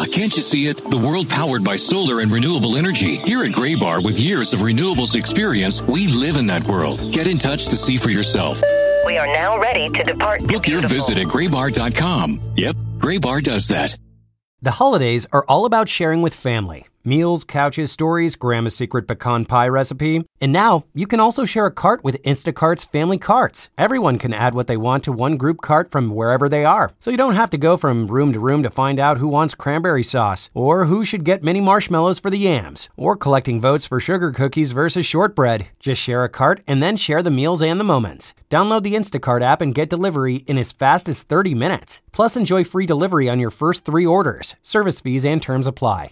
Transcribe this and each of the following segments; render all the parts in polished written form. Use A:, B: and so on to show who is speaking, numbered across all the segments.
A: can't you see it? The world powered by solar and renewable energy. Here at Gray Bar, with years of renewables experience, we live in that world. Get in touch to see for yourself.
B: We are now ready to depart.
A: Book your visit at graybar.com. Yep, Gray Bar does that.
C: The holidays are all about sharing with family. Meals, couches, stories, Grandma's secret pecan pie recipe. And now, you can also share a cart with Instacart's Family Carts. Everyone can add what they want to one group cart from wherever they are. So you don't have to go from room to room to find out who wants cranberry sauce, or who should get mini marshmallows for the yams, or collecting votes for sugar cookies versus shortbread. Just share a cart and then share the meals and the moments. Download the Instacart app and get delivery in as fast as 30 minutes. Plus, enjoy free delivery on your first 3 orders. Service fees and terms apply.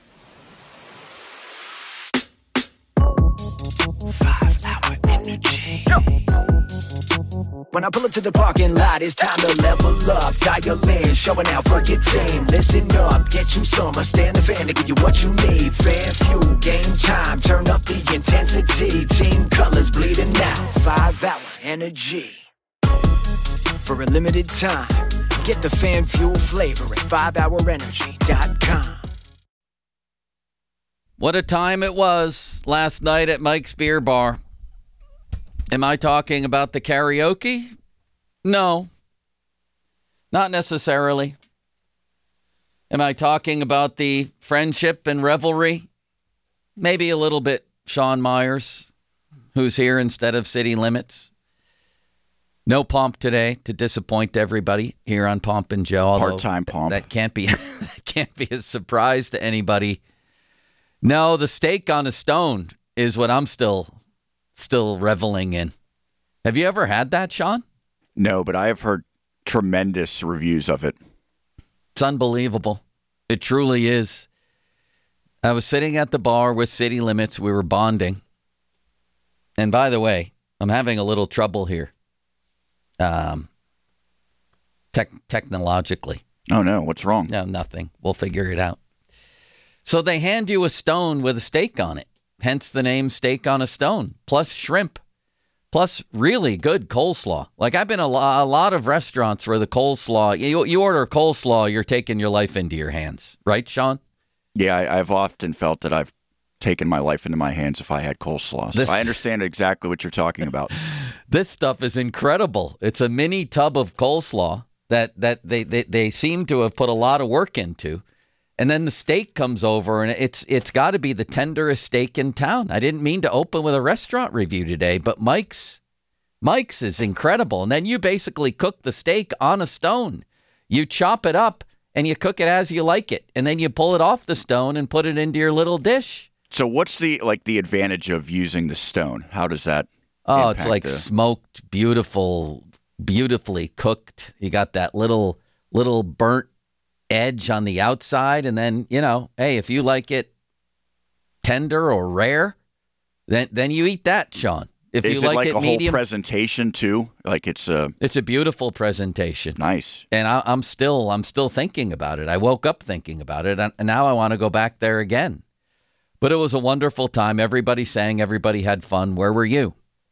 D: 5-hour energy. When I pull up to the parking lot, it's time to level up. Dial in, showing out for your team. Listen up, get you some. I stand the fan to give you what you need. Fan fuel, game time. Turn up the intensity. Team colors bleeding out. 5-hour energy. For a limited time, get the fan fuel flavor at 5hourenergy.com.
E: What a time it was last night at Mike's Beer Bar. Am I talking about the karaoke? No, not necessarily. Am I talking about the friendship and revelry? Maybe a little bit. Sean Myers, who's here instead of City Limits. No Pomp today to disappoint everybody here on Pomp and Joe.
F: Part-time Pomp.
E: That can't be a surprise to anybody. No, the steak on a stone is what I'm still reveling in. Have you ever had that, Sean?
F: No, but I have heard tremendous reviews of it.
E: It's unbelievable. It truly is. I was sitting at the bar with City Limits. We were bonding. And by the way, I'm having a little trouble here. Technologically.
F: Oh, no. What's wrong?
E: No, nothing. We'll figure it out. So they hand you a stone with a steak on it, hence the name Steak on a Stone, plus shrimp, plus really good coleslaw. Like, I've been a lot of restaurants where the coleslaw, you order coleslaw, you're taking your life into your hands. Right, Sean?
F: Yeah, I've often felt that I've taken my life into my hands if I had coleslaw. So I understand exactly what you're talking about.
E: This stuff is incredible. It's a mini tub of coleslaw that they seem to have put a lot of work into. And then the steak comes over, and it's got to be the tenderest steak in town. I didn't mean to open with a restaurant review today, but Mike's is incredible. And then you basically cook the steak on a stone. You chop it up, and you cook it as you like it. And then you pull it off the stone and put it into your little dish.
F: So what's the advantage of using the stone? How does that
E: it's like smoked, beautifully cooked. You got that little burnt edge on the outside, and then, hey, if you like it tender or rare, then you eat that, Sean. If
F: Is
E: you
F: it like
E: it
F: a
E: medium,
F: whole presentation too? Like it's a
E: beautiful presentation.
F: Nice.
E: And I'm still thinking about it. I woke up thinking about it, and now I want to go back there again. But it was a wonderful time. Everybody sang. Everybody had fun. Where were you?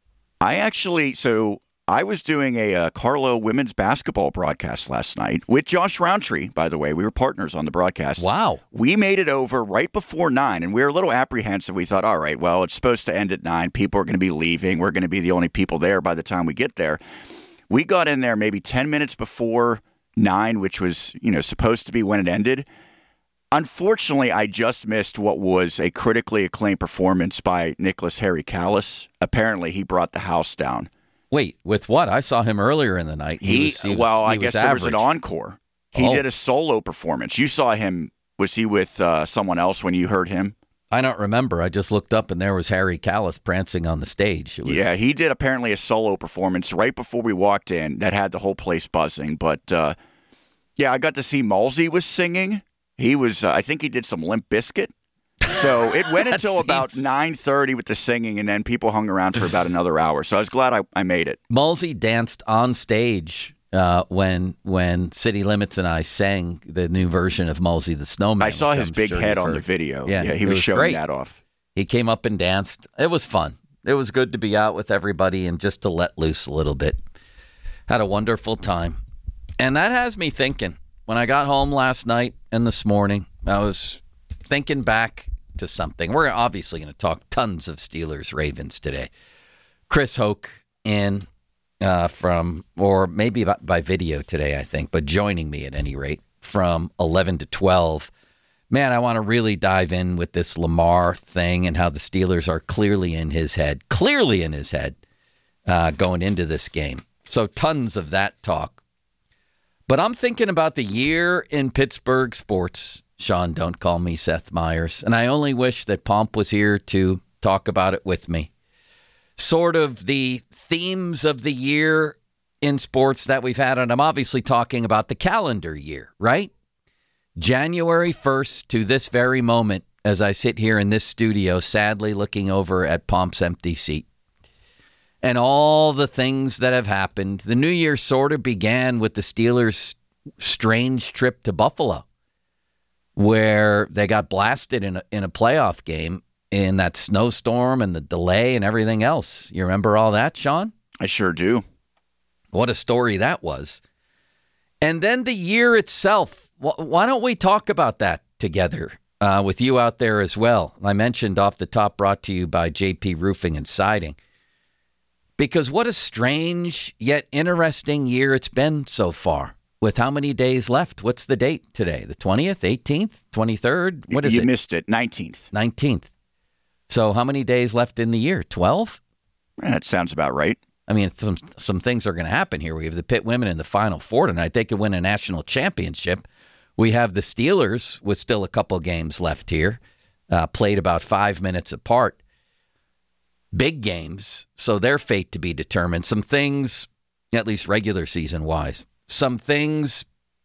F: I was doing a Carlo women's basketball broadcast last night with Josh Roundtree, by the way. We were partners on the broadcast.
E: Wow.
F: We made it over right before 9, and we were a little apprehensive. We thought, all right, well, it's supposed to end at 9. People are going to be leaving. We're going to be the only people there by the time we get there. We got in there maybe 10 minutes before 9, which was, supposed to be when it ended. Unfortunately, I just missed what was a critically acclaimed performance by Nicholas Harry Callis. Apparently, he brought the house down.
E: Wait, with what? I saw him earlier in the night.
F: I guess there was an encore. He did a solo performance. You saw him. Was he with someone else when you heard him?
E: I don't remember. I just looked up and there was Harry Callis prancing on the stage.
F: Yeah, he did apparently a solo performance right before we walked in that had the whole place buzzing. But, I got to see Malsey was singing. He was, I think he did some Limp Bizkit. So it went until about 9:30 with the singing, and then people hung around for about another hour. So I was glad I made it.
E: Malsey danced on stage when City Limits and I sang the new version of Malsey the Snowman.
F: I saw his big head on the video. Yeah, he was showing that off.
E: He came up and danced. It was fun. It was good to be out with everybody and just to let loose a little bit. Had a wonderful time. And that has me thinking, when I got home last night and this morning, I was thinking back to something. We're obviously going to talk tons of Steelers-Ravens today. Chris Hoke in or maybe by video today, I think, but joining me at any rate from 11 to 12. Man, I want to really dive in with this Lamar thing and how the Steelers are clearly in his head going into this game. So tons of that talk. But I'm thinking about the year in Pittsburgh sports. Sean, don't call me Seth Meyers. And I only wish that Pomp was here to talk about it with me. Sort of the themes of the year in sports that we've had. And I'm obviously talking about the calendar year, right? January 1st to this very moment, as I sit here in this studio, sadly looking over at Pomp's empty seat. And all the things that have happened. The new year sort of began with the Steelers' strange trip to Buffalo, where they got blasted in a playoff game in that snowstorm and the delay and everything else. You remember all that, Sean?
F: I sure do.
E: What a story that was. And then the year itself. Why don't we talk about that together with you out there as well? I mentioned off the top, brought to you by JP Roofing and Siding. Because what a strange yet interesting year it's been so far. With how many days left? What's the date today? The 20th, 18th, 23rd? What is it?
F: You missed it. 19th.
E: 19th. So how many days left in the year? 12?
F: That sounds about right.
E: I mean, some things are going to happen here. We have the Pitt women in the Final Four tonight. They could win a national championship. We have the Steelers with still a couple games left here, played about 5 minutes apart. Big games, so their fate to be determined. Some things, at least regular season-wise, some things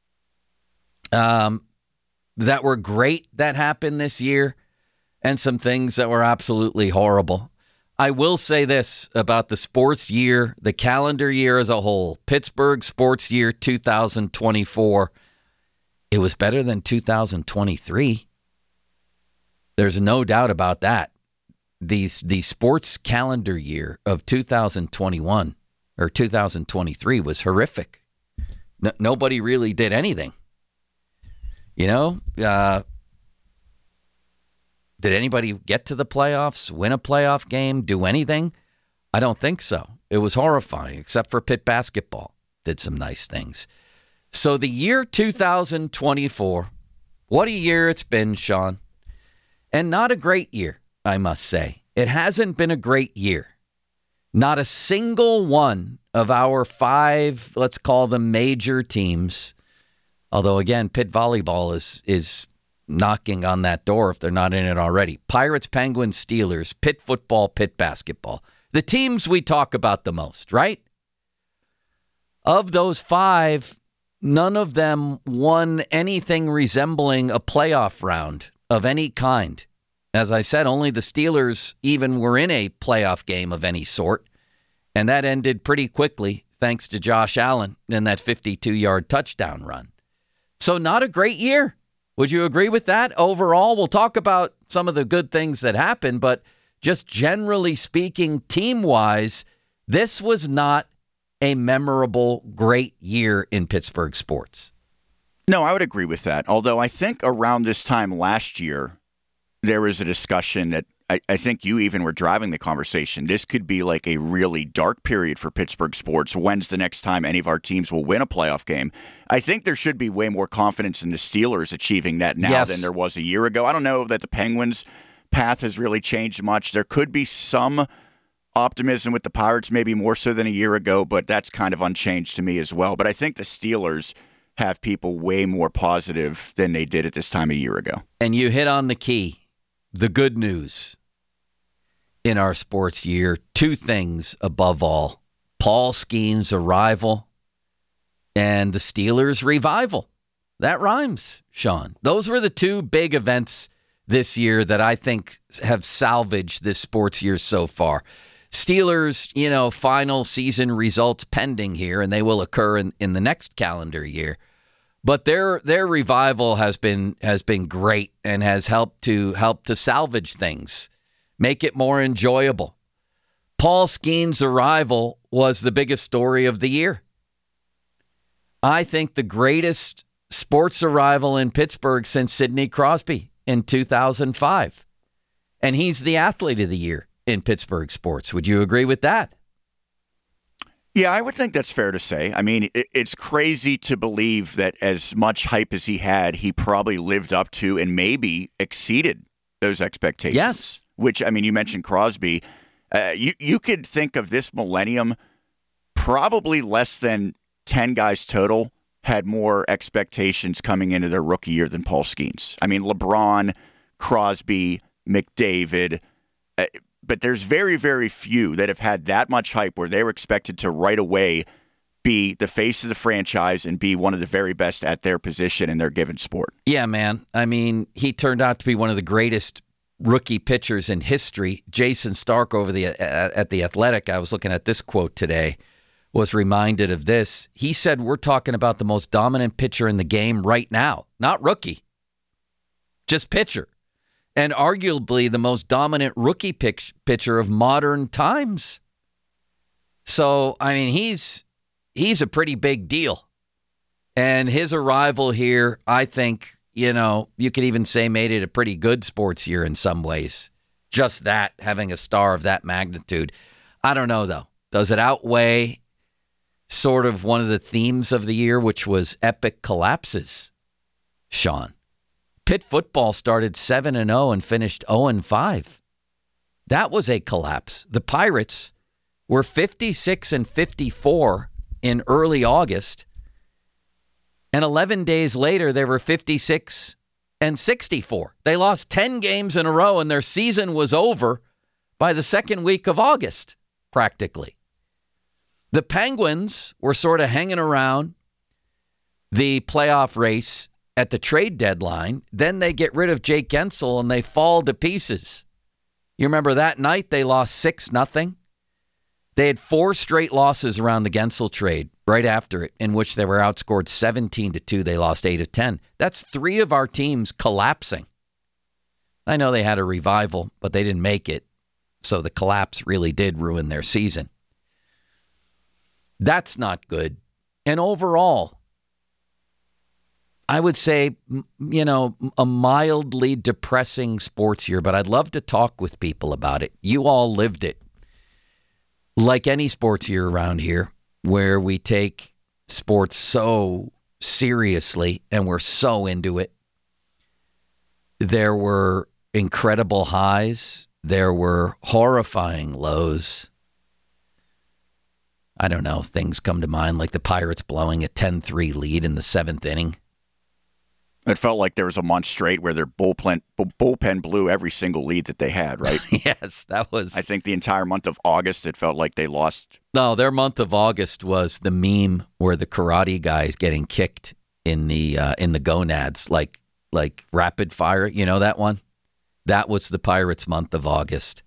E: that were great that happened this year, and some things that were absolutely horrible. I will say this about the sports year, the calendar year as a whole, Pittsburgh sports year 2024, it was better than 2023. There's no doubt about that. The sports calendar year of 2021 or 2023 was horrific. Nobody really did anything. You know, did anybody get to the playoffs, win a playoff game, do anything? I don't think so. It was horrifying, except for Pitt basketball. Did some nice things. So the year 2024, what a year it's been, Sean. And not a great year, I must say. It hasn't been a great year. Not a single one of our 5, let's call them major teams, although, again, Pitt volleyball is knocking on that door if they're not in it already. Pirates, Penguins, Steelers, Pitt football, Pitt basketball. The teams we talk about the most, right? Of those 5, none of them won anything resembling a playoff round of any kind. As I said, only the Steelers even were in a playoff game of any sort, and that ended pretty quickly thanks to Josh Allen and that 52-yard touchdown run. So not a great year. Would you agree with that? Overall, we'll talk about some of the good things that happened, but just generally speaking, team-wise, this was not a memorable, great year in Pittsburgh sports.
F: No, I would agree with that. Although I think around this time last year, there was a discussion that I think you even were driving the conversation. This could be like a really dark period for Pittsburgh sports. When's the next time any of our teams will win a playoff game? I think there should be way more confidence in the Steelers achieving that now than there was a year ago. I don't know that the Penguins' path has really changed much. There could be some optimism with the Pirates, maybe more so than a year ago, but that's kind of unchanged to me as well. But I think the Steelers have people way more positive than they did at this time a year ago.
E: And you hit on the key, the good news. In our sports year, 2 things above all: Paul Skeens' arrival and the Steelers' revival. That rhymes, Sean. Those were the 2 big events this year that I think have salvaged this sports year so far. Steelers, final season results pending here, and they will occur in the next calendar year. But their revival has been great and has helped to salvage things. Make it more enjoyable. Paul Skeens' arrival was the biggest story of the year. I think the greatest sports arrival in Pittsburgh since Sidney Crosby in 2005. And he's the athlete of the year in Pittsburgh sports. Would you agree with that?
F: Yeah, I would think that's fair to say. I mean, it's crazy to believe that as much hype as he had, he probably lived up to and maybe exceeded those expectations.
E: Yes.
F: Which, I mean, you mentioned Crosby. You could think of this millennium, probably less than 10 guys total had more expectations coming into their rookie year than Paul Skeens. I mean, LeBron, Crosby, McDavid, but there's very, very few that have had that much hype where they were expected to right away be the face of the franchise and be one of the very best at their position in their given sport.
E: Yeah, man. I mean, he turned out to be one of the greatest rookie pitchers in history. Jason Stark at The Athletic, I was looking at this quote today, was reminded of this. He said, we're talking about the most dominant pitcher in the game right now, not rookie, just pitcher. And arguably the most dominant rookie pitcher of modern times. So, I mean, he's a pretty big deal. And his arrival here, I think, you could even say made it a pretty good sports year in some ways. Just that, having a star of that magnitude. I don't know, though. Does it outweigh sort of one of the themes of the year, which was epic collapses, Sean? Pitt football started 7-0 and finished 0-5. That was a collapse. The Pirates were 56-54 in early August, and 11 days later they were 56-64. They lost 10 games in a row, and their season was over by the second week of August, practically. The Penguins were sort of hanging around the playoff race at the trade deadline. Then they get rid of Jake Gensel and they fall to pieces. You remember that night they lost 6-0? They had 4 straight losses around the Gensel trade right after it, in which they were outscored 17-2. They lost 8-10. That's 3 of our teams collapsing. I know they had a revival, but they didn't make it. So the collapse really did ruin their season. That's not good. And overall, I would say, a mildly depressing sports year, but I'd love to talk with people about it. You all lived it. Like any sports year around here, where we take sports so seriously and we're so into it. There were incredible highs. There were horrifying lows. I don't know, things come to mind like the Pirates blowing a 10-3 lead in the 7th inning.
F: It felt like there was a month straight where their bullpen blew every single lead that they had, right?
E: Yes, that was...
F: I think the entire month of August, it felt like they lost.
E: No, their month of August was the meme where the karate guy is getting kicked in the gonads, like rapid fire. You know that one? That was the Pirates' month of August.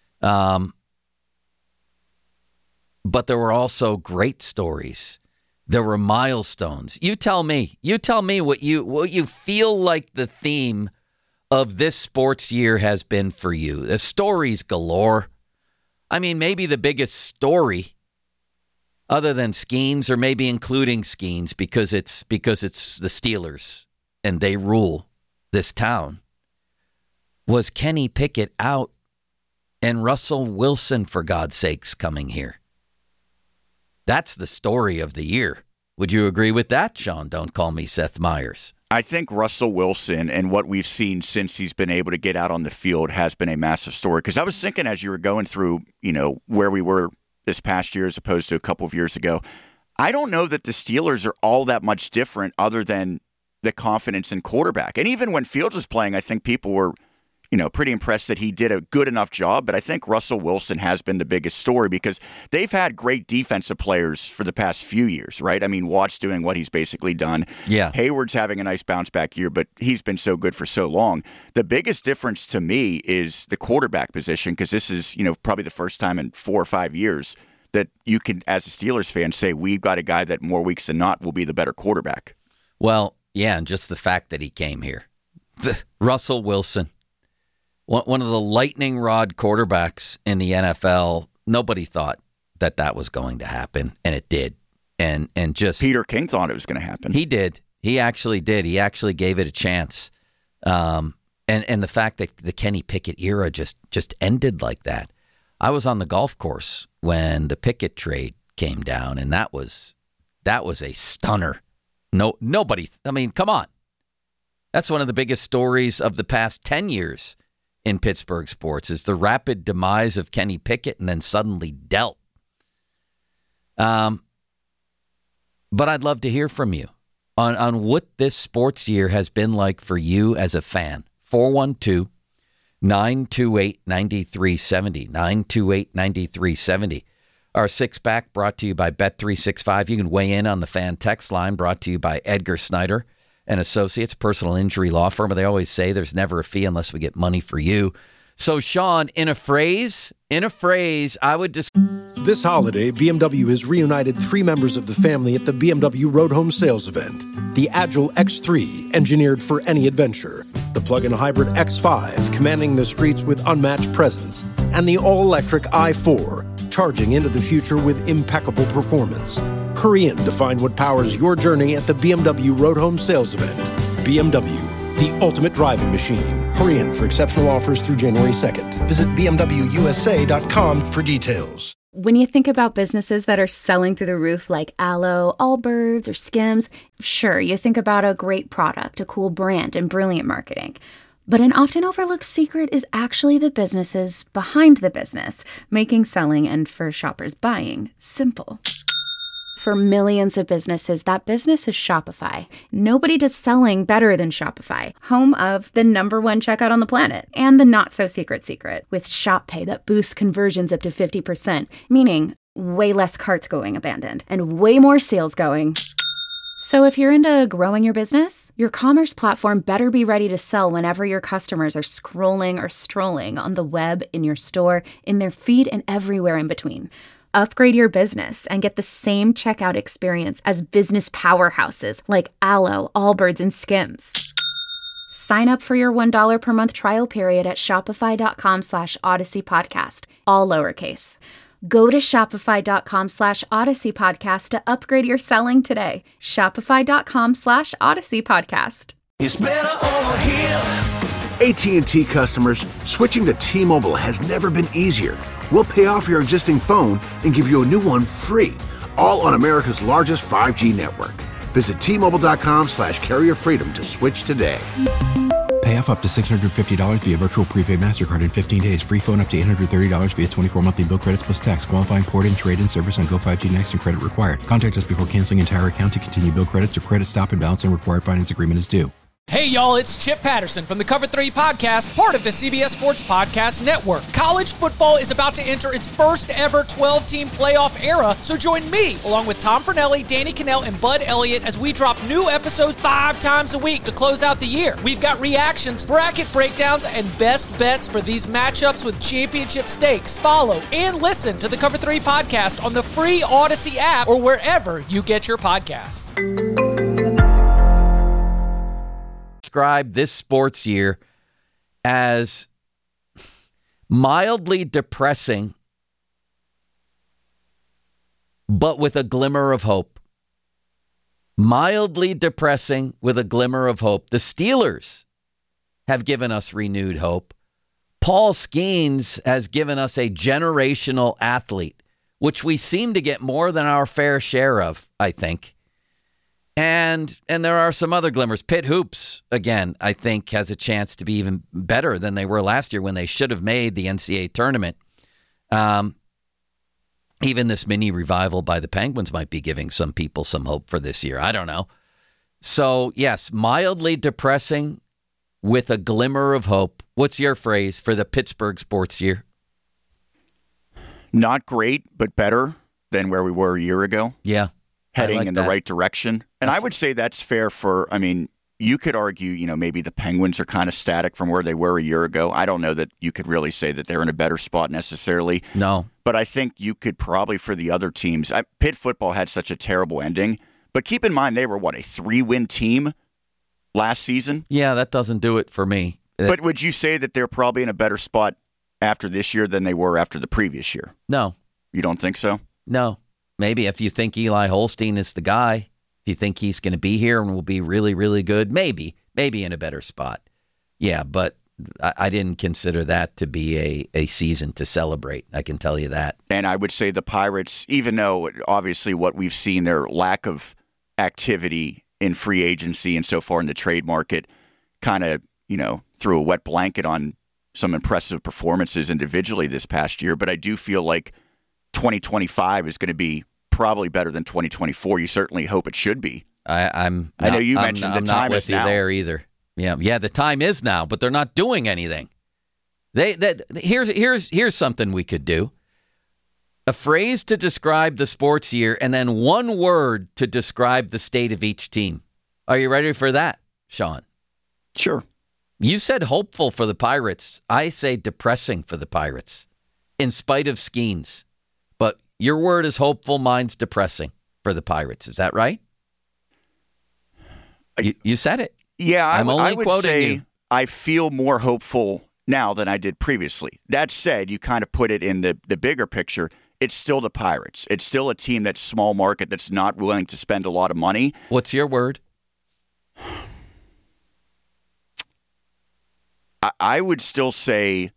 E: But there were also great stories. There were milestones. You tell me what you feel like the theme of this sports year has been for you. The stories galore. I mean, maybe the biggest story, other than Skeens, or maybe including Skeens, because it's the Steelers and they rule this town, was Kenny Pickett out and Russell Wilson, for God's sakes, coming here. That's the story of the year. Would you agree with that, Sean? Don't call me Seth Meyers.
F: I think Russell Wilson and what we've seen since he's been able to get out on the field has been a massive story. Because I was thinking as you were going through, where we were this past year as opposed to a couple of years ago, I don't know that the Steelers are all that much different other than the confidence in quarterback. And even when Fields was playing, I think people were pretty impressed that he did a good enough job. But I think Russell Wilson has been the biggest story because they've had great defensive players for the past few years, right? I mean, Watt's doing what he's basically done.
E: Yeah.
F: Hayward's having a nice bounce back year, but he's been so good for so long. The biggest difference to me is the quarterback position, because this is, probably the first time in 4 or 5 years that you can, as a Steelers fan, say we've got a guy that more weeks than not will be the better quarterback.
E: Well, yeah, and just the fact that he came here. Russell Wilson. One of the lightning rod quarterbacks in the NFL. Nobody thought that was going to happen, and it did. And just
F: Peter King thought it was going to happen.
E: He did. He actually did. He actually gave it a chance. And the fact that the Kenny Pickett era just ended like that. I was on the golf course when the Pickett trade came down, and that was a stunner. Nobody. I mean, come on. That's one of the biggest stories of the past 10 years in Pittsburgh sports is the rapid demise of Kenny Pickett and then suddenly dealt. But I'd love to hear from you on what this sports year has been like for you as a fan. 412-928-9370. 928-9370. Our six-pack brought to you by Bet365. You can weigh in on the fan text line brought to you by Edgar Snyder and Associates, personal injury law firm. They always say there's never a fee unless we get money for you. So, Sean, in a phrase, I would just...
G: This holiday, BMW has reunited 3 members of the family at the BMW Road Home Sales event. The Agile X3, engineered for any adventure. The plug-in hybrid X5, commanding the streets with unmatched presence. And the all-electric i4, charging into the future with impeccable performance. Hurry in to find what powers your journey at the BMW Road Home Sales event. BMW, the ultimate driving machine. Hurry in for exceptional offers through January 2nd. Visit BMWUSA.com for details.
H: When you think about businesses that are selling through the roof like Aloe, Allbirds, or Skims, sure, you think about a great product, a cool brand, and brilliant marketing. But an often overlooked secret is actually the businesses behind the business, making selling and for shoppers buying simple. For millions of businesses, that business is Shopify. Nobody does selling better than Shopify, home of the #1 checkout on the planet, and the not-so-secret secret, with Shop Pay that boosts conversions up to 50%, meaning way less carts going abandoned, and way more sales going. So if you're into growing your business, your commerce platform better be ready to sell whenever your customers are scrolling or strolling on the web, in your store, in their feed, and everywhere in between. Upgrade your business and get the same checkout experience as business powerhouses like Aloe, Allbirds, and Skims. Sign up for your $1 per month trial period at shopify.com/Odyssey Podcast, all lowercase. Go to shopify.com/Odyssey Podcast to upgrade your selling today. Shopify.com/Odyssey Podcast.
I: It's better over here. AT&T customers, switching to T-Mobile has never been easier. We'll pay off your existing phone and give you a new one free, all on America's largest 5G network. Visit T-Mobile.com/carrier freedom to switch today.
J: Pay off up to $650 via virtual prepaid MasterCard in 15 days. Free phone up to $830 via 24 monthly bill credits plus tax. Qualifying port-in, trade-in service on Go5G Next and credit required. Contact us before canceling entire account to continue bill credits or credit stop and balance and required finance agreement is due.
K: Hey, y'all, it's Chip Patterson from the Cover 3 Podcast, part of the CBS Sports Podcast Network. College football is about to enter its first ever 12-team playoff era, so join me, along with Tom Fornelli, Danny Cannell, and Bud Elliott, as we drop new episodes 5 times a week to close out the year. We've got reactions, bracket breakdowns, and best bets for these matchups with championship stakes. Follow and listen to the Cover 3 Podcast on the free Odyssey app or wherever you get your podcasts.
E: Describe this sports year as mildly depressing, but with a glimmer of hope. Mildly depressing with a glimmer of hope. The Steelers have given us renewed hope. Paul Skeens has given us a generational athlete, which we seem to get more than our fair share of, I think. And there are some other glimmers. Pitt Hoops, again, I think has a chance to be even better than they were last year when they should have made the NCAA tournament. Even this mini revival by the Penguins might be giving some people some hope for this year. I don't know. So, yes, mildly depressing with a glimmer of hope. What's your phrase for the Pittsburgh sports year?
F: Not great, but better than where we were a year ago.
E: Yeah.
F: Heading
E: like
F: in
E: that.
F: the right direction. And I would say that's fair for, I mean, you could argue, maybe the Penguins are kind of static from where they were a year ago. I don't know that you could really say that they're in a better spot necessarily.
E: No.
F: But I think you could probably for the other teams. Pitt football had such a terrible ending. But keep in mind, they were, a 3-win team last season?
E: Yeah, that doesn't do it for me.
F: But would you say that they're probably in a better spot after this year than they were after the previous year?
E: No.
F: You don't think so?
E: No. Maybe if you think Eli Holstein is the guy. Do you think he's going to be here and will be really, really good? Maybe in a better spot. Yeah, but I didn't consider that to be a season to celebrate. I can tell you that.
F: And I would say the Pirates, even though obviously what we've seen, their lack of activity in free agency and so far in the trade market kind of, threw a wet blanket on some impressive performances individually this past year. But I do feel like 2025 is going to be probably better than 2024. You certainly hope it should be.
E: I know
F: you mentioned the time is now.
E: I'm not with you there either. Yeah, the time is now, but they're not doing anything. Here's something we could do. A phrase to describe the sports year and then one word to describe the state of each team. Are you ready for that, Sean?
F: Sure.
E: You said hopeful for the Pirates. I say depressing for the Pirates, in spite of Skeens. But your word is hopeful, mine's depressing for the Pirates. Is that right? You said it.
F: Yeah,
E: I would
F: quoting say
E: you.
F: I feel more hopeful now than I did previously. That said, you kind of put it in the bigger picture. It's still the Pirates. It's still a team that's small market, that's not willing to spend a lot of money.
E: What's your word?
F: I would still say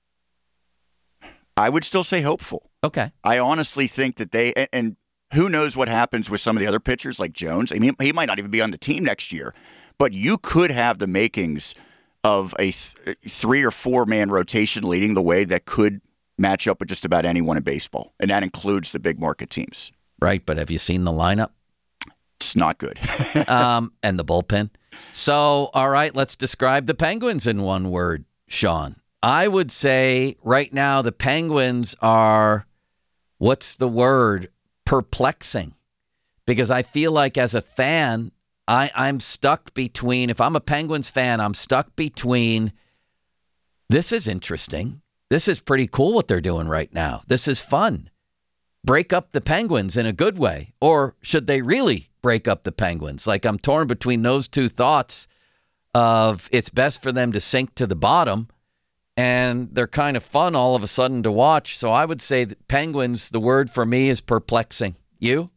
F: hopeful.
E: Okay.
F: I honestly think that and who knows what happens with some of the other pitchers like Jones. I mean, he might not even be on the team next year, but you could have the makings of a 3 or 4 man rotation leading the way that could match up with just about anyone in baseball, and that includes the big market teams.
E: Right, but have you seen the lineup?
F: It's not good.
E: And the bullpen. So, all right, let's describe the Penguins in one word, Sean. I would say right now the Penguins are, what's the word? Perplexing. Because I feel like as a fan, I'm stuck between, if I'm a Penguins fan, I'm stuck between, this is interesting. This is pretty cool what they're doing right now. This is fun. Break up the Penguins in a good way. Or should they really break up the Penguins? Like, I'm torn between those two thoughts of it's best for them to sink to the bottom, and they're kind of fun all of a sudden to watch. So I would say that Penguins, the word for me is perplexing. You?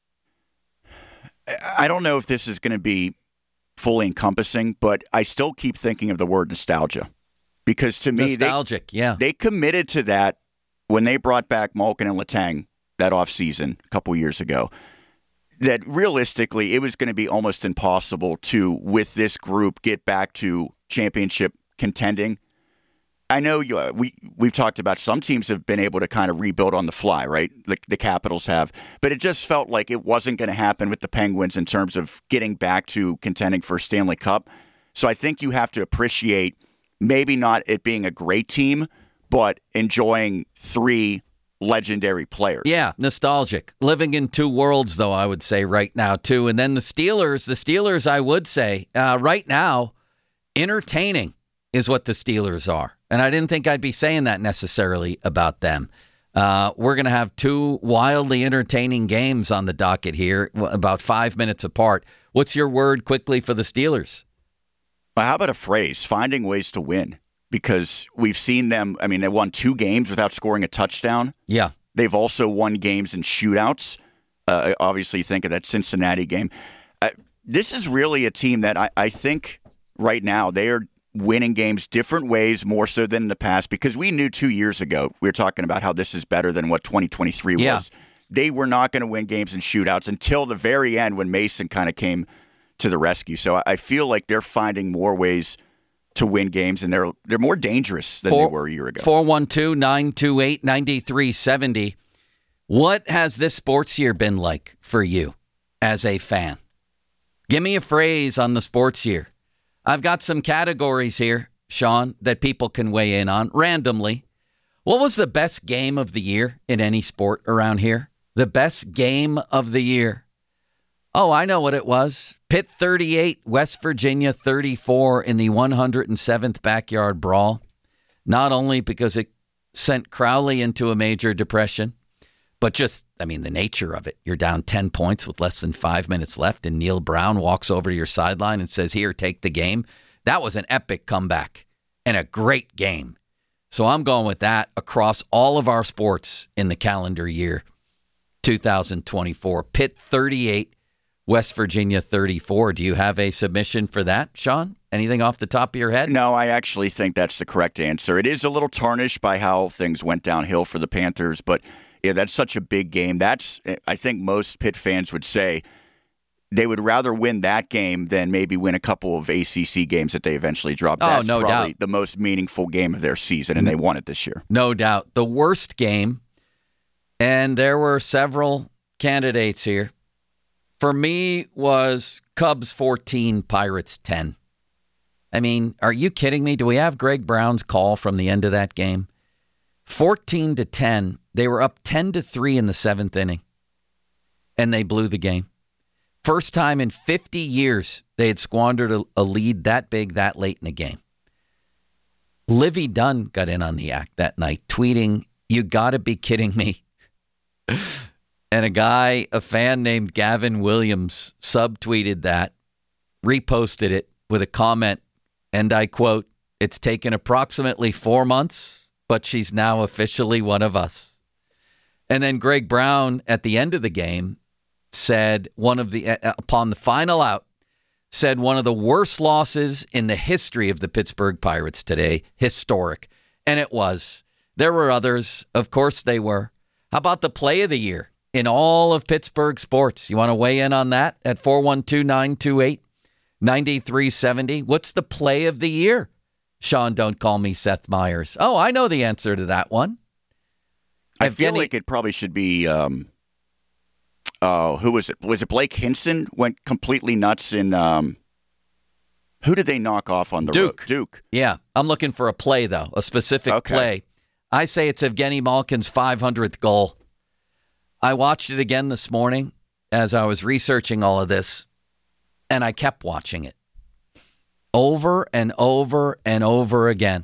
F: I don't know if this is going to be fully encompassing, but I still keep thinking of the word nostalgia. Because to me, they committed to that when they brought back Malkin and Letang that offseason a couple years ago, that realistically it was going to be almost impossible to, with this group, get back to championship contending. I know we've talked about some teams have been able to kind of rebuild on the fly, right? Like the Capitals have. But it just felt like it wasn't going to happen with the Penguins in terms of getting back to contending for a Stanley Cup. So I think you have to appreciate maybe not it being a great team, but enjoying 3 legendary players.
E: Yeah, nostalgic. Living in 2 worlds, though, I would say right now, too. And then the Steelers, I would say, right now, entertaining is what the Steelers are. And I didn't think I'd be saying that necessarily about them. We're going to have 2 wildly entertaining games on the docket here, about 5 minutes apart. What's your word quickly for the Steelers?
F: How about a phrase? Finding ways to win. Because we've seen them, I mean, they won 2 games without scoring a touchdown.
E: Yeah.
F: They've also won games in shootouts. Obviously, think of that Cincinnati game. This is really a team that I think right now they are winning games different ways more so than in the past, because we knew 2 years ago, we were talking about how this is better than what 2023 was. They were not going to win games in shootouts until the very end when Mason kind of came to the rescue. So I feel like they're finding more ways to win games, and they're more dangerous than they were a year ago.
E: 412-928-9370. What has this sports year been like for you as a fan? Give me a phrase on the sports year. I've got some categories here, Sean, that people can weigh in on randomly. What was the best game of the year in any sport around here? The best game of the year. Oh, I know what it was. Pitt 38, West Virginia 34 in the 107th backyard brawl. Not only because it sent Crowley into a major depression, but just, the nature of it. You're down 10 points with less than 5 minutes left, and Neil Brown walks over to your sideline and says, here, take the game. That was an epic comeback and a great game. So I'm going with that across all of our sports in the calendar year 2024. Pitt 38, West Virginia 34. Do you have a submission for that, Sean? Anything off the top of your head?
F: No, I actually think that's the correct answer. It is a little tarnished by how things went downhill for the Panthers, but yeah, that's such a big game. I think most Pitt fans would say they would rather win that game than maybe win a couple of ACC games that they eventually dropped. That's
E: no
F: probably
E: doubt.
F: the most meaningful game of their season, and they won it this year.
E: No doubt. The worst game, and there were several candidates here, for me was Cubs 14, Pirates 10. I mean, are you kidding me? Do we have Greg Brown's call from the end of that game? 14-10. They were up 10-3 in the 7th inning, and they blew the game. First time in 50 years they had squandered a lead that big that late in the game. Livy Dunn got in on the act that night, tweeting, "You got to be kidding me." And a fan named Gavin Williams subtweeted that, reposted it with a comment, and I quote, "It's taken approximately 4 months, but she's now officially one of us." And then Greg Brown at the end of the game said upon the final out, said one of the worst losses in the history of the Pittsburgh Pirates today, historic. And it was. There were others. Of course they were. How about the play of the year in all of Pittsburgh sports? You want to weigh in on that at 412-928-9370? What's the play of the year? Sean, don't call me Seth Meyers. Oh, I know the answer to that one.
F: I feel like it probably should be, who was it? Was it Blake Hinson went completely nuts in, who did they knock off on the road? Duke.
E: Yeah, I'm looking for a play, though, a specific play. I say it's Evgeny Malkin's 500th goal. I watched it again this morning as I was researching all of this, and I kept watching it over and over and over again.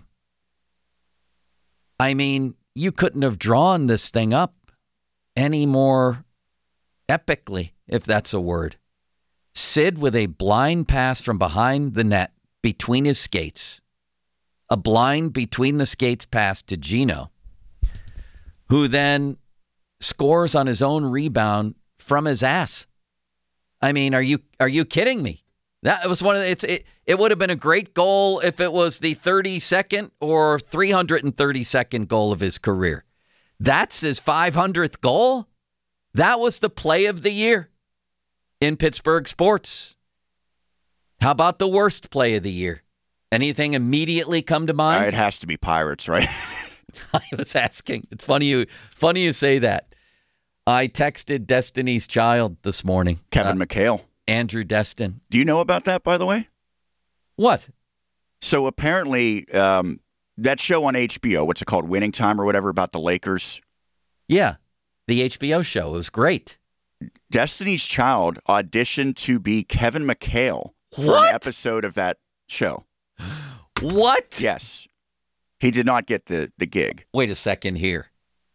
E: I mean, you couldn't have drawn this thing up any more epically, if that's a word. Sid with a blind pass from behind the net between his skates. A blind between the skates pass to Gino, who then scores on his own rebound from his ass. I mean, are you kidding me? That was it would have been a great goal if it was the 32nd or 332nd goal of his career. That's his 500th goal. That was the play of the year in Pittsburgh sports. How about the worst play of the year? Anything immediately come to mind?
F: It has to be Pirates, right?
E: I was asking. It's funny you say that. I texted Destiny's Child this morning.
F: Kevin McHale.
E: Andrew Destin.
F: Do you know about that, by the way?
E: What?
F: So apparently that show on HBO, what's it called, Winning Time or whatever, about the Lakers?
E: Yeah, the HBO show. It was great.
F: Destiny's Child auditioned to be Kevin McHale for an episode of that show.
E: What?
F: Yes. He did not get the gig.
E: Wait a second here.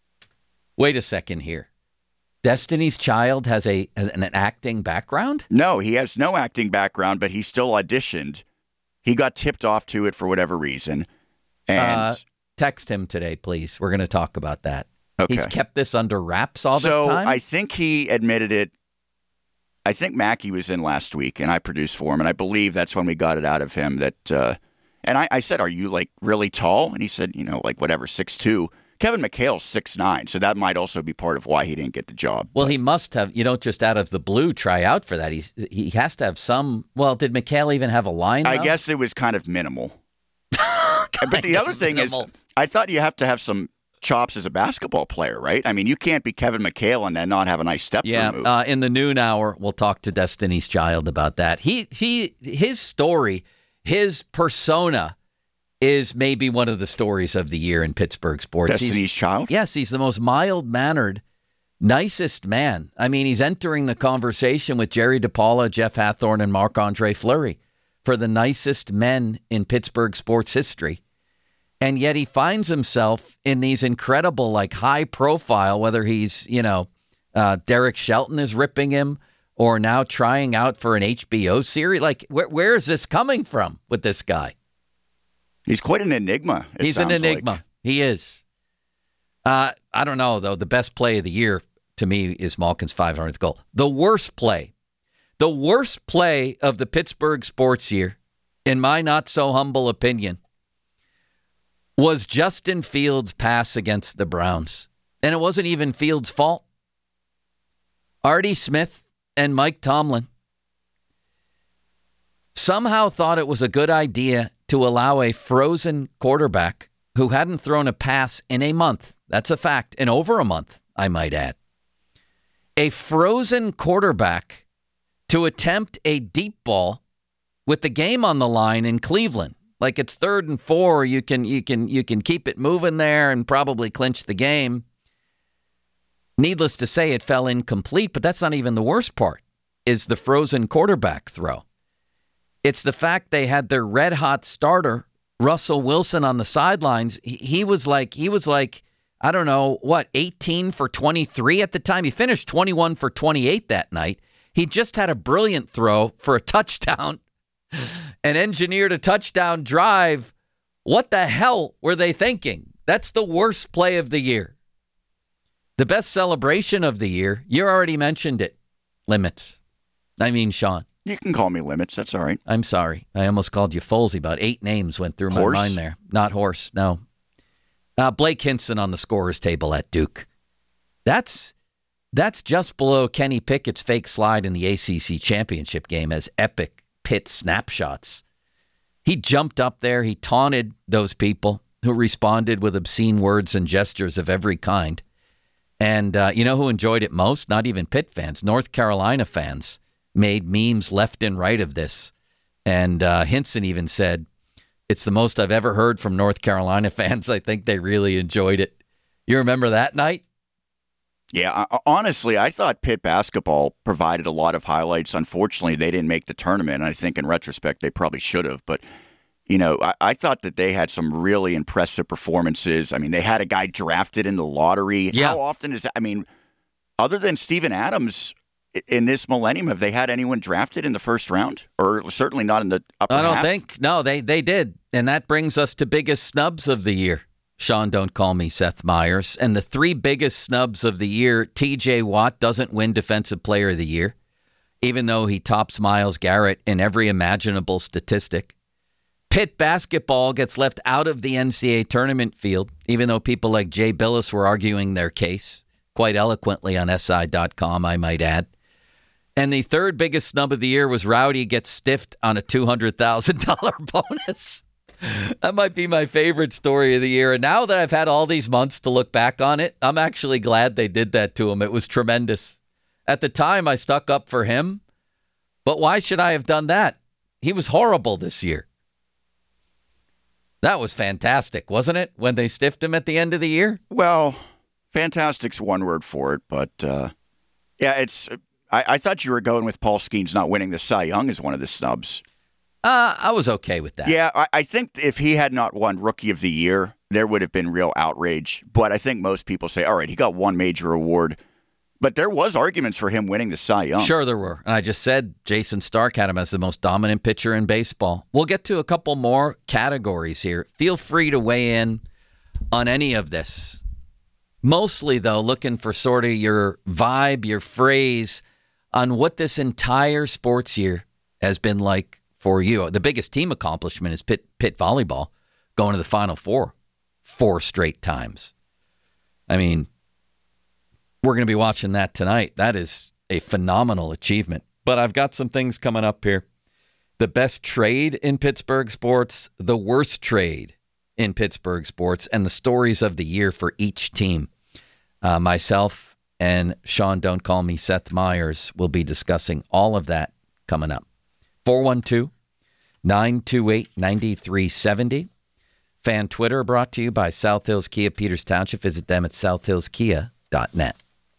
E: Destiny's Child has an acting background?
F: No, he has no acting background, but he still auditioned. He got tipped off to it for whatever reason. And
E: text him today, please. We're going to talk about that.
F: Okay.
E: He's kept this under wraps all this
F: time?
E: time?
F: I think he admitted it. I think Mackie was in last week, and I produced for him, and I believe that's when we got it out of him. That, and I said, "Are you like really tall?" And he said, like whatever, 6'2". Kevin McHale's 6'9", so that might also be part of why he didn't get the job.
E: Well, he must have. You don't just out of the blue try out for that. He has to have some. Well, did McHale even have a line?
F: I guess it was kind of minimal. But the other thing is, I thought you have to have some chops as a basketball player, right? I mean, you can't be Kevin McHale and then not have a nice step-through move.
E: In the noon hour, we'll talk to Destiny's Child about that. His story, his persona is maybe one of the stories of the year in Pittsburgh sports.
F: Destiny's Child?
E: Yes, he's the most mild-mannered, nicest man. I mean, he's entering the conversation with Jerry DePaula, Jeff Hathorn, and Marc-Andre Fleury for the nicest men in Pittsburgh sports history. And yet he finds himself in these incredible, like, high profile, whether he's, Derek Shelton is ripping him or now trying out for an HBO series. Like, where is this coming from with this guy?
F: He's quite an enigma.
E: He's an enigma. Like. He is. I don't know, though. The best play of the year to me is Malkin's 500th goal. The worst play The worst play of the Pittsburgh sports year, in my not so humble opinion, was Justin Fields' pass against the Browns. And it wasn't even Fields' fault. Artie Smith and Mike Tomlin somehow thought it was a good idea to allow a frozen quarterback who hadn't thrown a pass in a month. That's a fact. In over a month, I might add. A frozen quarterback to attempt a deep ball with the game on the line in Cleveland. Like it's 3rd and 4, you can keep it moving there and probably clinch the game. Needless to say, it fell incomplete, but that's not even the worst part, is the frozen quarterback throw. It's the fact they had their red-hot starter, Russell Wilson, on the sidelines. He was like, I don't know, 18 for 23 at the time. He finished 21 for 28 that night. He just had a brilliant throw for a touchdown and engineered a touchdown drive. What the hell were they thinking? That's the worst play of the year. The best celebration of the year, you already mentioned it, Limits. I mean, Sean.
F: You can call me Limits. That's all right.
E: I'm sorry. I almost called you Folsey. About 8 names went through my mind there. Not Horse, no. Blake Hinson on the scorer's table at Duke. That's just below Kenny Pickett's fake slide in the ACC championship game as epic Pitt snapshots. He jumped up there. He taunted those people who responded with obscene words and gestures of every kind. And you know who enjoyed it most? Not even Pitt fans. North Carolina fans made memes left and right of this. And Hinson even said, it's the most I've ever heard from North Carolina fans. I think they really enjoyed it. You remember that night?
F: Yeah, honestly, I thought Pitt basketball provided a lot of highlights. Unfortunately, they didn't make the tournament. And I think in retrospect, they probably should have. But, you know, I thought that they had some really impressive performances. I mean, they had a guy drafted in the lottery.
E: Yeah.
F: How often is that? I mean, other than Steven Adams in this millennium, have they had anyone drafted in the first round? Or certainly not in the upper half?
E: I don't think. No, they did. And that brings us to biggest snubs of the year. Sean, don't call me Seth Meyers. And the 3 biggest snubs of the year, TJ Watt doesn't win Defensive Player of the Year, even though he tops Myles Garrett in every imaginable statistic. Pitt basketball gets left out of the NCAA tournament field, even though people like Jay Billis were arguing their case quite eloquently on SI.com, I might add. And the 3rd biggest snub of the year was Rowdy gets stiffed on a $200,000 bonus. That might be my favorite story of the year. And now that I've had all these months to look back on it, I'm actually glad they did that to him. It was tremendous. At the time, I stuck up for him. But why should I have done that? He was horrible this year. That was fantastic, wasn't it, when they stiffed him at the end of the year?
F: Well, fantastic's one word for it. But, yeah, it's. I thought you were going with Paul Skeens not winning the Cy Young as one of the snubs.
E: I was okay with that.
F: Yeah, I think if he had not won Rookie of the Year, there would have been real outrage. But I think most people say, all right, he got one major award. But there was arguments for him winning the Cy Young.
E: Sure there were. And I just said Jason Stark had him as the most dominant pitcher in baseball. We'll get to a couple more categories here. Feel free to weigh in on any of this. Mostly, though, looking for sort of your vibe, your phrase on what this entire sports year has been like for you. The biggest team accomplishment is Pitt volleyball going to the Final Four 4 straight times. I mean, we're going to be watching that tonight. That is a phenomenal achievement. But I've got some things coming up here. The best trade in Pittsburgh sports, the worst trade in Pittsburgh sports, and the stories of the year for each team. Myself and Sean, don't call me Seth Meyers, will be discussing all of that coming up. 412-928-9370. Fan Twitter brought to you by South Hills Kia, Peters Township. Visit them at southhillskia.net.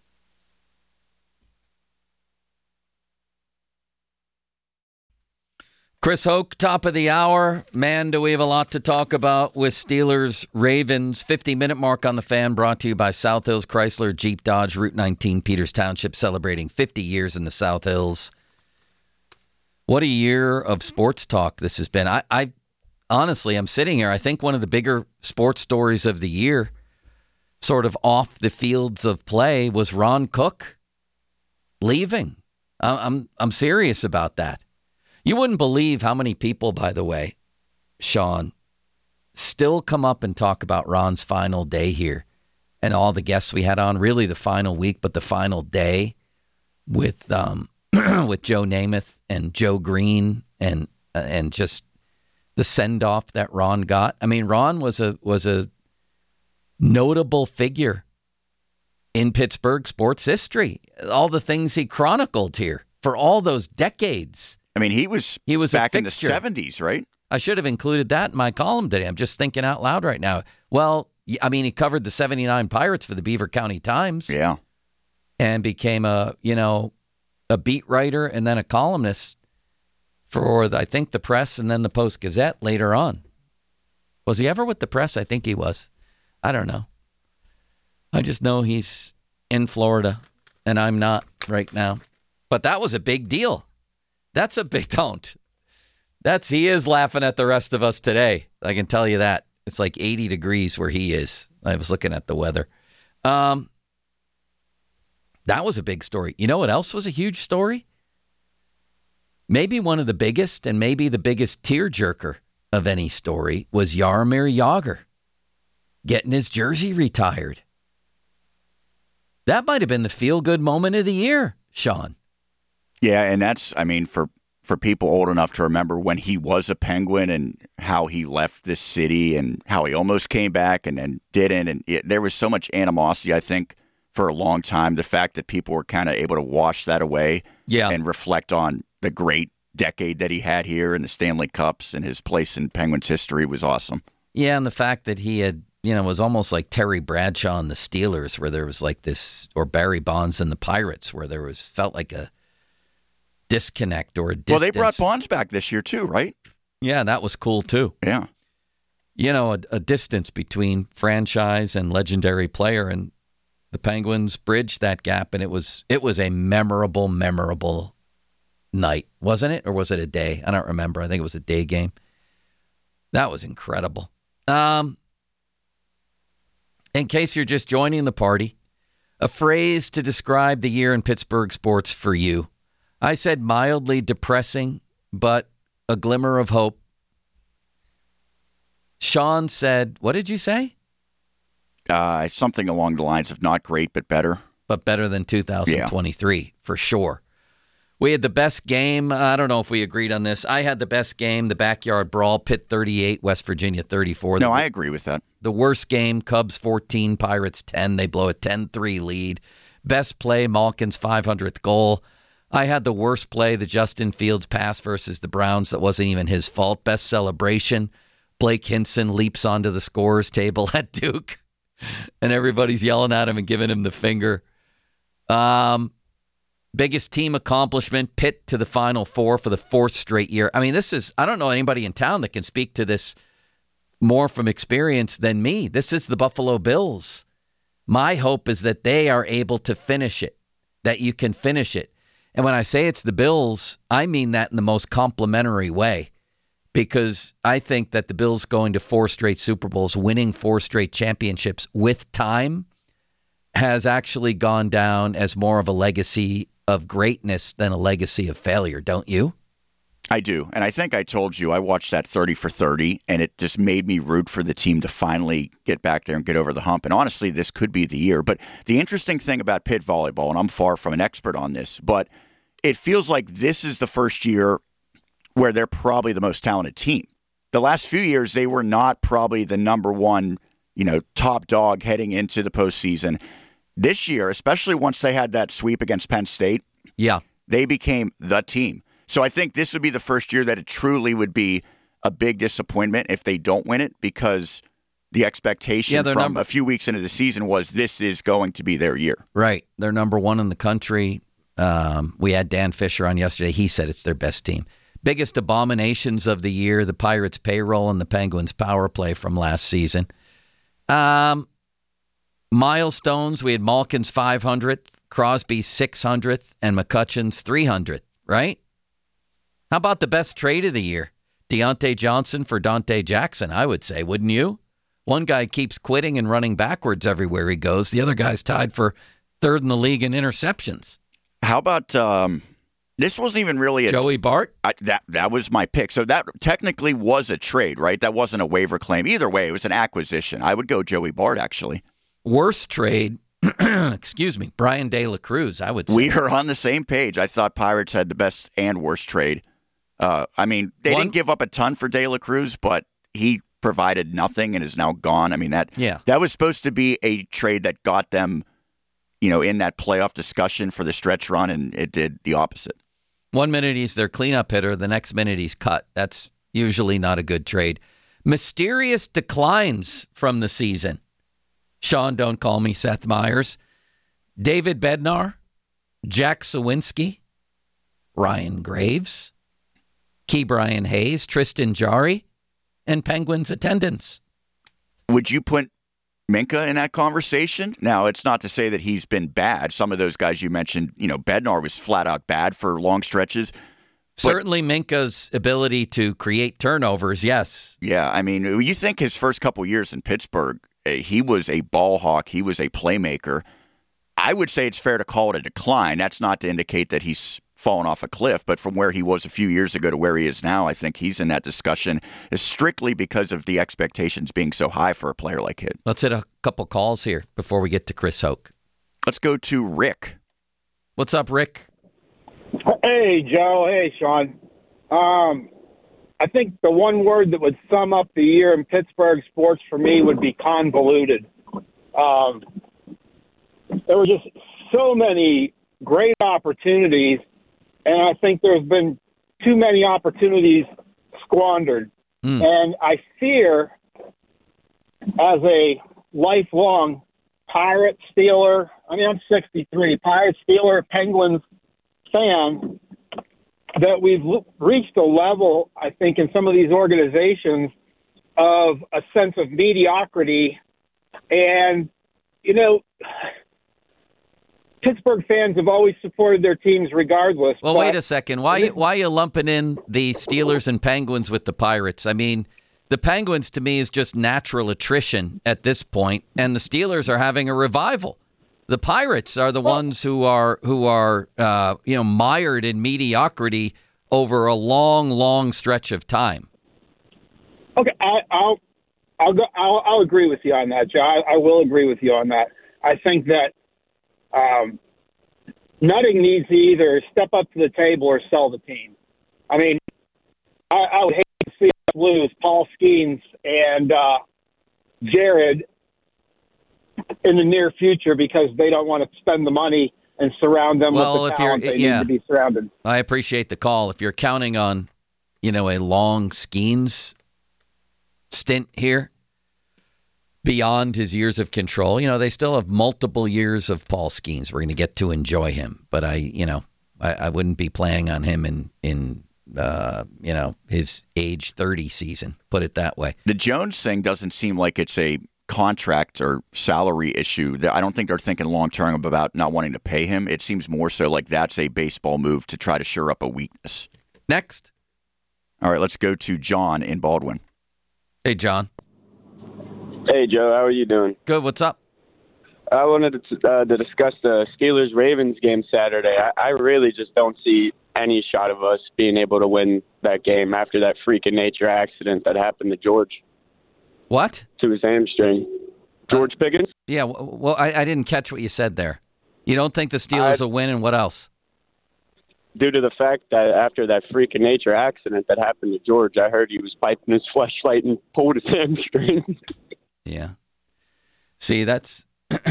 E: Chris Hoke, top of the hour. Man, do we have a lot to talk about with Steelers, Ravens. 50-minute mark on the Fan, brought to you by South Hills Chrysler, Jeep, Dodge, Route 19, Peters Township, celebrating 50 years in the South Hills. What a year of sports talk this has been. I honestly, I'm sitting here. I think one of the bigger sports stories of the year, sort of off the fields of play, was Ron Cook leaving. I'm serious about that. You wouldn't believe how many people, by the way, Sean, still come up and talk about Ron's final day here and all the guests we had on, really the final week, but the final day with with Joe Namath and Joe Green and just the send-off that Ron got. I mean, Ron was a notable figure in Pittsburgh sports history. All the things he chronicled here for all those decades.
F: I mean, he was back in the 70s, right?
E: I should have included that in my column today. I'm just thinking out loud right now. Well, I mean, he covered the 79 Pirates for the Beaver County Times.
F: Yeah.
E: And became a beat writer and then a columnist for, I think, the Press and then the Post-Gazette later on. Was he ever with the Press? I think he was. I don't know. I just know he's in Florida and I'm not right now. But that was a big deal. That's a big don't. He is laughing at the rest of us today. I can tell you that. It's like 80 degrees where he is. I was looking at the weather. That was a big story. You know what else was a huge story? Maybe one of the biggest and maybe the biggest tearjerker of any story was Jaromir Jagr getting his jersey retired. That might have been the feel-good moment of the year, Sean.
F: Yeah, and that's, I mean, for people old enough to remember when he was a Penguin and how he left this city and how he almost came back and then didn't. And there was so much animosity, I think, for a long time. The fact that people were kind of able to wash that away and reflect on the great decade that he had here and the Stanley Cups and his place in Penguins history was awesome.
E: Yeah, and the fact that he had, was almost like Terry Bradshaw and the Steelers, where there was like this, or Barry Bonds and the Pirates, where there felt like a disconnect or a distance.
F: Well, they brought Bonds back this year too, right?
E: Yeah, that was cool too.
F: Yeah.
E: A distance between franchise and legendary player, and the Penguins bridged that gap, and it was a memorable night, wasn't it? Or was it a day? I don't remember. I think it was a day game. That was incredible. In case you're just joining the party, a phrase to describe the year in Pittsburgh sports for you. I said mildly depressing, but a glimmer of hope. Sean said, what did you say?
F: Something along the lines of not great, but better.
E: But better than 2023, for sure. We had the best game. I don't know if we agreed on this. I had the best game, the backyard brawl, Pitt 38, West Virginia 34.
F: No, I agree with that.
E: The worst game, Cubs 14, Pirates 10. They blow a 10-3 lead. Best play, Malkin's 500th goal. I had the worst play, the Justin Fields pass versus the Browns. That wasn't even his fault. Best celebration, Blake Hinson leaps onto the scorer's table at Duke, and everybody's yelling at him and giving him the finger. Biggest team accomplishment, Pitt to the Final Four for the fourth straight year. I mean, I don't know anybody in town that can speak to this more from experience than me. This is the Buffalo Bills. My hope is that they are able to finish it, that you can finish it. And when I say it's the Bills, I mean that in the most complimentary way, because I think that the Bills going to 4 straight Super Bowls, winning 4 straight championships with time, has actually gone down as more of a legacy of greatness than a legacy of failure, don't you?
F: I do. And I think I told you I watched that 30 for 30, and it just made me root for the team to finally get back there and get over the hump. And honestly, this could be the year. But the interesting thing about Pitt volleyball, and I'm far from an expert on this, but it feels like this is the first year where they're probably the most talented team. The last few years, they were not probably the number one, top dog heading into the postseason. This year, especially once they had that sweep against Penn State, they became the team. So I think this would be the first year that it truly would be a big disappointment if they don't win it, because the expectation from a few weeks into the season was this is going to be their year.
E: Right. They're number one in the country. We had Dan Fisher on yesterday. He said it's their best team. Biggest abominations of the year, the Pirates' payroll and the Penguins' power play from last season. Milestones, we had Malkin's 500th, Crosby's 600th, and McCutcheon's 300th, right? How about the best trade of the year? Deontay Johnson for Dante Jackson, I would say, wouldn't you? One guy keeps quitting and running backwards everywhere he goes. The other guy's tied for third in the league in interceptions.
F: How about This wasn't even really
E: Joey Bart?
F: That was my pick. So that technically was a trade, right? That wasn't a waiver claim. Either way, it was an acquisition. I would go Joey Bart, actually.
E: Worst trade, excuse me, Brian De La Cruz, I would say.
F: We are on the same page. I thought Pirates had the best and worst trade. I mean, they didn't give up a ton for De La Cruz, but he provided nothing and is now gone. I mean, that was supposed to be a trade that got them, in that playoff discussion for the stretch run, and it did the opposite.
E: 1 minute he's their cleanup hitter, the next minute he's cut. That's usually not a good trade. Mysterious declines from the season. Sean, don't call me Seth Meyers. David Bednar, Jack Sawinski, Ryan Graves, Ke'Bryan Hayes, Tristan Jarry, and Penguins attendance.
F: Would you put Minka in that conversation? Now, it's not to say that he's been bad. Some of those guys you mentioned, Bednar was flat out bad for long stretches.
E: Certainly Minka's ability to create turnovers, yes.
F: Yeah, I mean, you think his first couple years in Pittsburgh, he was a ball hawk. He was a playmaker. I would say it's fair to call it a decline. That's not to indicate that he's fallen off a cliff, but from where he was a few years ago to where he is now, I think he's in that discussion is strictly because of the expectations being so high for a player like him.
E: Let's hit a couple calls here before we get to Chris Hoke.
F: Let's go to Rick.
E: What's up, Rick?
L: Hey, Joe. Hey, Sean. I think the one word that would sum up the year in Pittsburgh sports for me would be convoluted. There were just so many great opportunities, and I think there's been too many opportunities squandered. And I fear, as a lifelong Pirate, Steeler, I'm 63, Pirate, Steeler, Penguins fan, that we've reached a level, I think, in some of these organizations of a sense of mediocrity. And, Pittsburgh fans have always supported their teams regardless.
E: Well, wait a second. Why are you lumping in the Steelers and Penguins with the Pirates? I mean, the Penguins, to me, is just natural attrition at this point, and the Steelers are having a revival. The Pirates are the ones who are mired in mediocrity over a long, long stretch of time.
L: Okay, I'll agree with you on that, Joe. I will agree with you on that. I think that Nutting needs to either step up to the table or sell the team. I mean, I would hate to see us lose Paul Skeens and Jared in the near future because they don't want to spend the money and surround them with the talent they need to be surrounded.
E: I appreciate the call. If you're counting on, a long Skeens stint here beyond his years of control, they still have multiple years of Paul Skeens. We're going to get to enjoy him, but I wouldn't be planning on him in his age 30 season. Put it that way.
F: The Jones thing doesn't seem like it's a contract or salary issue. I don't think they're thinking long-term about not wanting to pay him. It seems more so like that's a baseball move to try to shore up a weakness.
E: Next.
F: All right, let's go to John in Baldwin.
E: Hey, John.
M: Hey, Joe. How are you doing?
E: Good. What's up?
M: I wanted to discuss the Steelers-Ravens game Saturday. I really just don't see any shot of us being able to win that game after that freak of nature accident that happened to George.
E: What?
M: To his hamstring. George Pickens?
E: Yeah, well, I didn't catch what you said there. You don't think the Steelers will win, and what else?
M: Due to the fact that after that freak of nature accident that happened to George, I heard he was piping his fleshlight and pulled his hamstring.
E: Yeah. See, that's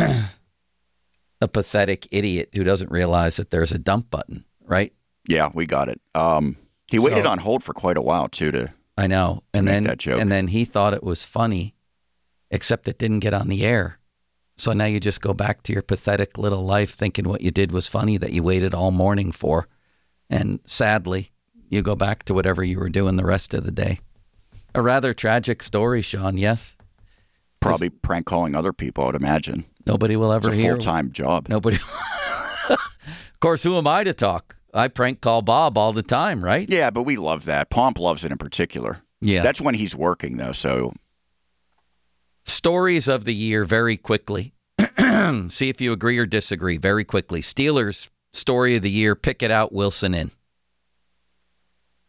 E: a pathetic idiot who doesn't realize that there's a dump button, right?
F: Yeah, we got it. He waited on hold for quite a while, too,
E: I know.
F: And then that joke.
E: And then he thought it was funny, except it didn't get on the air. So now you just go back to your pathetic little life thinking what you did was funny that you waited all morning for. And sadly, you go back to whatever you were doing the rest of the day. A rather tragic story, Sean, yes?
F: Probably prank calling other people, I would imagine.
E: Nobody will ever hear.
F: It's a full-time job.
E: Nobody. Of course, who am I to talk? I prank call Bob all the time, right?
F: Yeah, but we love that. Pomp loves it in particular.
E: Yeah.
F: That's when he's working, though, so.
E: Stories of the year very quickly. See if you agree or disagree very quickly. Steelers story of the year, pick it out, Wilson in.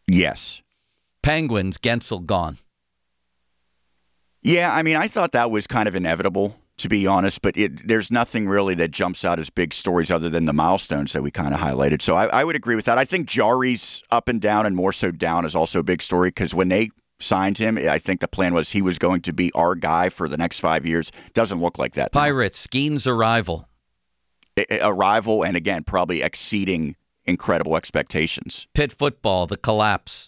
F: Yes.
E: Penguins, Gensel gone.
F: Yeah, I mean, I thought that was kind of inevitable, to be honest, but there's nothing really that jumps out as big stories other than the milestones that we kind of highlighted. So I would agree with that. I think Jari's up and down, and more so down, is also a big story because when they signed him, I think the plan was he was going to be our guy for the next 5 years. Doesn't look like that.
E: Pirates, Skeen's arrival.
F: Arrival, and again, probably exceeding incredible expectations.
E: Pitt football, the collapse.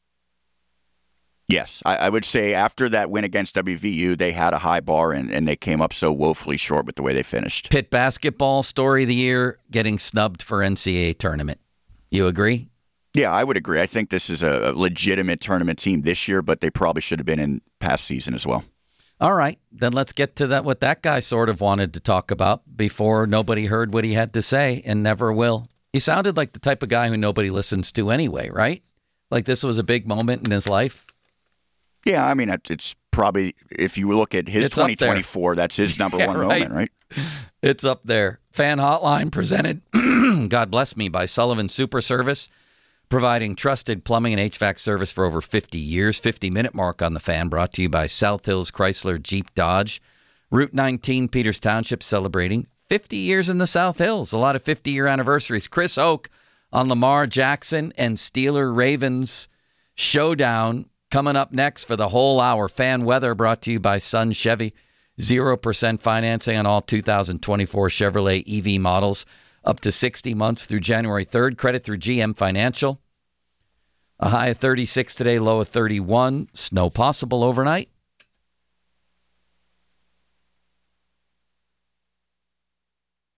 F: Yes, I would say after that win against WVU, they had a high bar, and they came up so woefully short with the way they finished.
E: Pitt basketball, story of the year, getting snubbed for NCAA tournament. You agree?
F: Yeah, I would agree. I think this is a legitimate tournament team this year, but they probably should have been in past season as well.
E: All right, then let's get to what that guy sort of wanted to talk about before nobody heard what he had to say and never will. He sounded like the type of guy who nobody listens to anyway, right? Like this was a big moment in his life.
F: Yeah, I mean, it's probably, if you look at his 2024, that's his number one moment, right?
E: It's up there. Fan Hotline presented, God bless me, by Sullivan Super Service, providing trusted plumbing and HVAC service for over 50 years. 50-minute mark on the Fan, brought to you by South Hills Chrysler Jeep Dodge. Route 19, Peters Township, celebrating 50 years in the South Hills. A lot of 50-year anniversaries. Chris Oak on Lamar Jackson and Steeler Ravens showdown. Coming up next for the whole hour, Fan Weather brought to you by Sun Chevy. 0% financing on all 2024 Chevrolet EV models. Up to 60 months through January 3rd. Credit through GM Financial. A high of 36 today, low of 31. Snow possible overnight.